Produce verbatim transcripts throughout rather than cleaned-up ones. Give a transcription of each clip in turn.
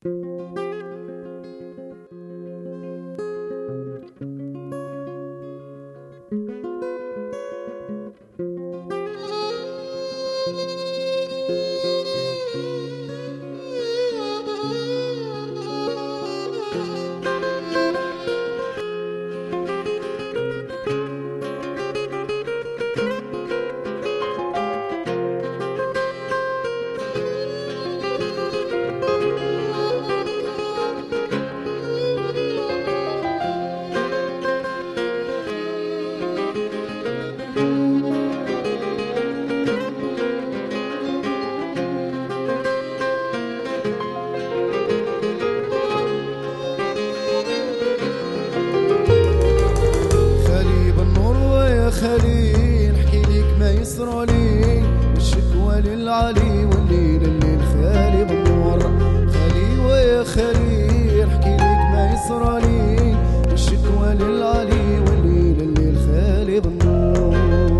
خلي نحكي ليك ما يصرالي، والشكوى للعلي والليل الليل خالي بالنور. خلي ويا خلي نحكي ليك ما يصرالي، والشكوى للعلي والليل الليل خالي بالنور.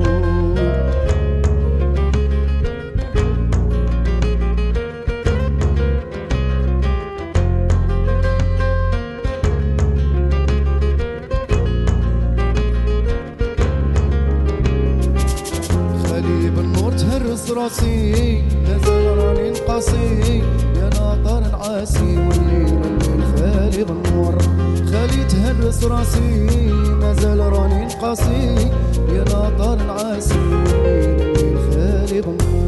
تهرس راسي مازال راني نقاسي، يا ناطر نعاسي والليل الليل خالي بالنور. خلي تهرس راسي مازال راني نقاسي، يا ناطر نعاسي والليل الليل خالي بالنور.